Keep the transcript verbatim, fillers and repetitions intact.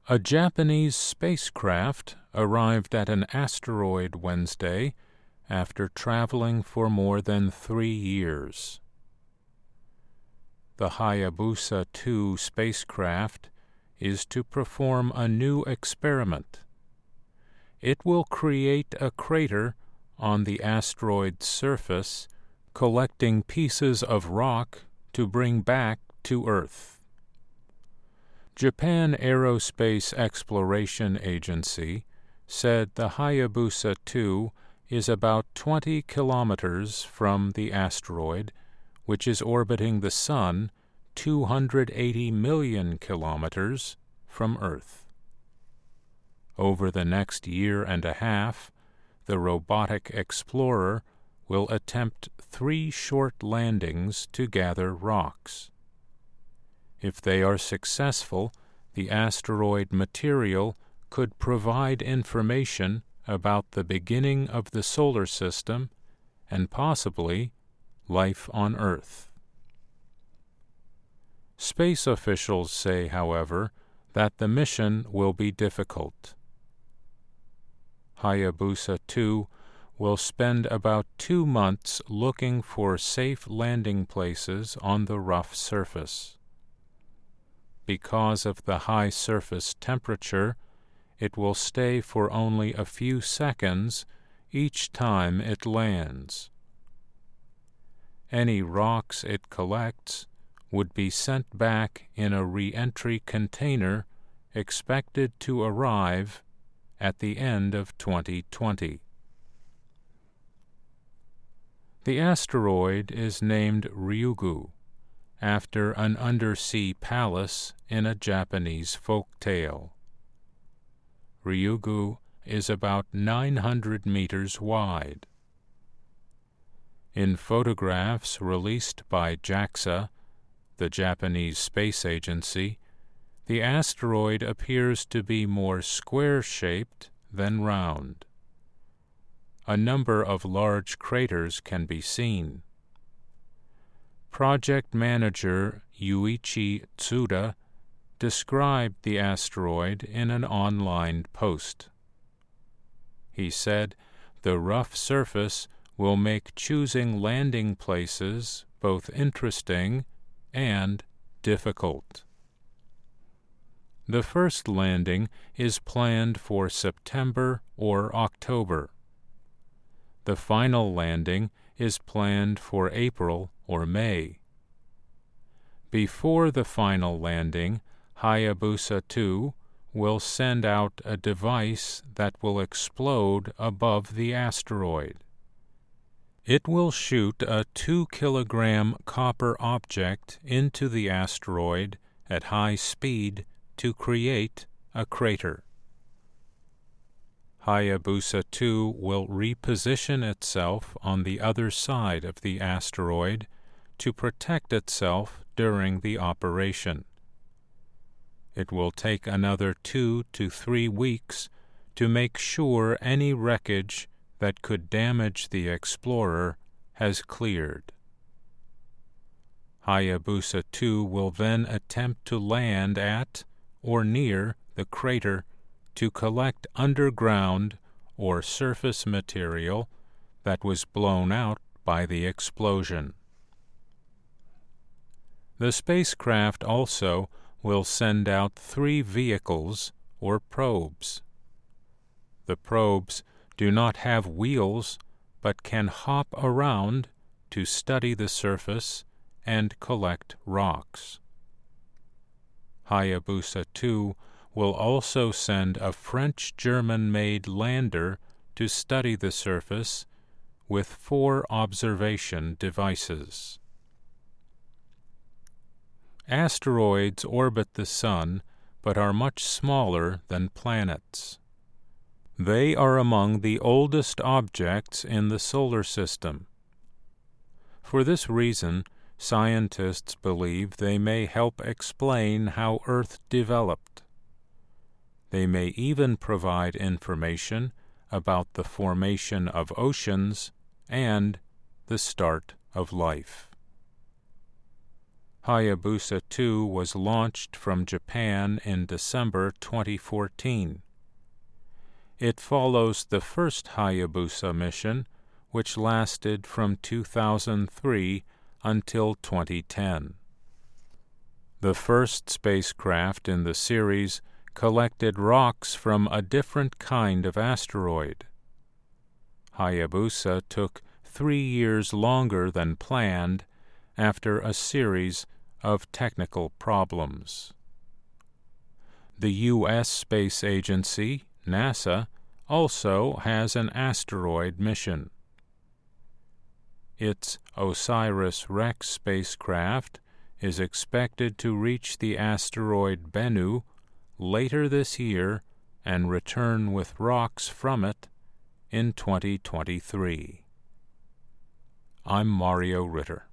A Japanese spacecraft arrived at an asteroid Wednesday after traveling for more than three years. The Hayabusa two spacecraft is to perform a new experiment. It will create a crater on the asteroid's surface, collecting pieces of rock to bring back to Earth. Japan Aerospace Exploration Agency said the Hayabusa two is about twenty kilometers from the asteroid, which is orbiting the Sun two hundred eighty million kilometers from Earth. Over the next year and a half, the robotic explorer will attempt three short landings to gather rocks. If they are successful, the asteroid material could provide information about the beginning of the solar system and possibly life on Earth. Space officials say, however, that the mission will be difficult. Hayabusa two will spend about two months looking for safe landing places on the rough surface. Because of the high surface temperature, it will stay for only a few seconds each time it lands. Any rocks it collects would be sent back in a re-entry container expected to arrive at the end of twenty twenty. The asteroid is named Ryugu, after an undersea palace in a Japanese folk tale. Ryugu is about nine hundred meters wide. In photographs released by JAXA, the Japanese Space Agency, the asteroid appears to be more square-shaped than round. A number of large craters can be seen. Project manager Yuichi Tsuda described the asteroid in an online post. He said, "The rough surface will make choosing landing places both interesting and difficult." The first landing is planned for September or October. The final landing is planned for April or May. Before the final landing, Hayabusa two will send out a device that will explode above the asteroid. It will shoot a two-kilogram copper object into the asteroid at high speed to create a crater. Hayabusa two will reposition itself on the other side of the asteroid to protect itself during the operation. It will take another two to three weeks to make sure any wreckage that could damage the explorer has cleared. Hayabusa two will then attempt to land at or near the crater to collect underground or surface material that was blown out by the explosion. The spacecraft also will send out three vehicles or probes. The probes do not have wheels but can hop around to study the surface and collect rocks. Hayabusa two will also send a French-German-made lander to study the surface with four observation devices. Asteroids orbit the Sun but are much smaller than planets. They are among the oldest objects in the solar system. For this reason, scientists believe they may help explain how Earth developed. They may even provide information about the formation of oceans and the start of life. Hayabusa two was launched from Japan in December twenty fourteen. It follows the first Hayabusa mission, which lasted from two thousand three until twenty ten. The first spacecraft in the series collected rocks from a different kind of asteroid. Hayabusa took three years longer than planned after a series of technical problems. The U S Space Agency, NASA, also has an asteroid mission. Its OSIRIS-REx spacecraft is expected to reach the asteroid Bennu later this year and return with rocks from it in twenty twenty-three. I'm Mario Ritter.